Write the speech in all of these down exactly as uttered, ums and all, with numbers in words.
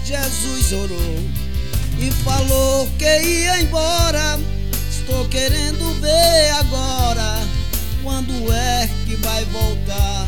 Jesus orou e falou que ia embora. Estou querendo ver agora quando é que vai voltar.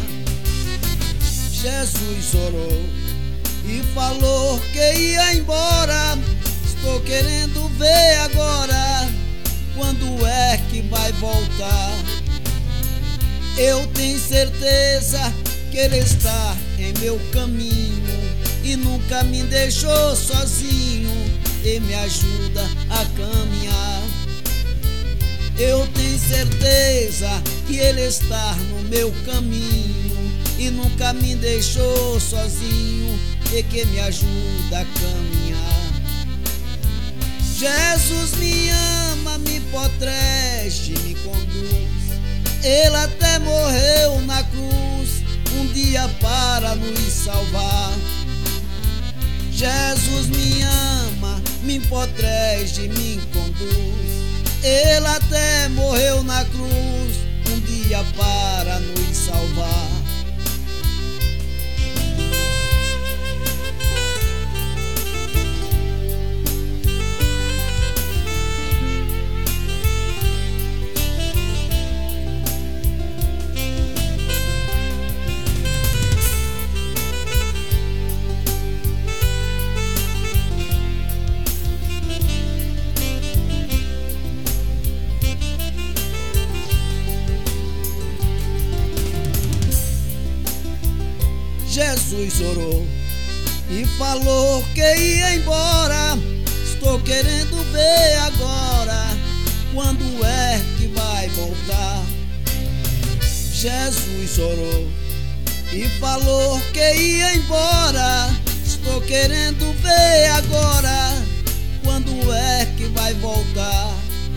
Jesus orou e falou que ia embora. Estou querendo ver agora quando é que vai voltar. Eu tenho certeza que Ele está em meu caminho e nunca me deixou sozinho e me ajuda a caminhar. Eu tenho certeza que Ele está no meu caminho e nunca me deixou sozinho e que me ajuda a caminhar. Jesus me ama, me protege, me conduz. Ele até morreu na cruz um dia para nos salvar. Jesus me ama, me protege, me conduz. Ele até morreu na cruz um dia para nos salvar. Jesus orou e falou que ia embora. Estou querendo ver agora quando é que vai voltar. Jesus orou e falou que ia embora. Estou querendo ver agora quando é que vai voltar.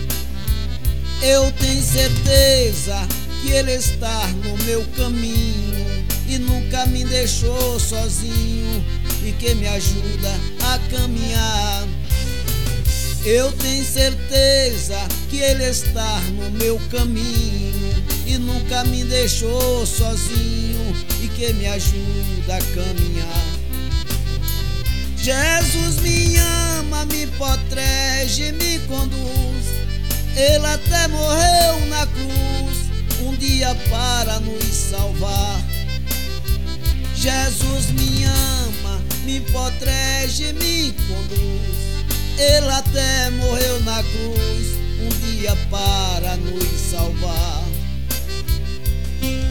Eu tenho certeza que Ele está no meu caminho e nunca me deixou sozinho e que me ajuda a caminhar. Eu tenho certeza que Ele está no meu caminho e nunca me deixou sozinho e que me ajuda a caminhar. Jesus me ama, me protege, me conduz. Ele até morreu na cruz um dia para nos salvar. Jesus me ama, me protege, me conduz. Ele até morreu na cruz um dia para nos salvar.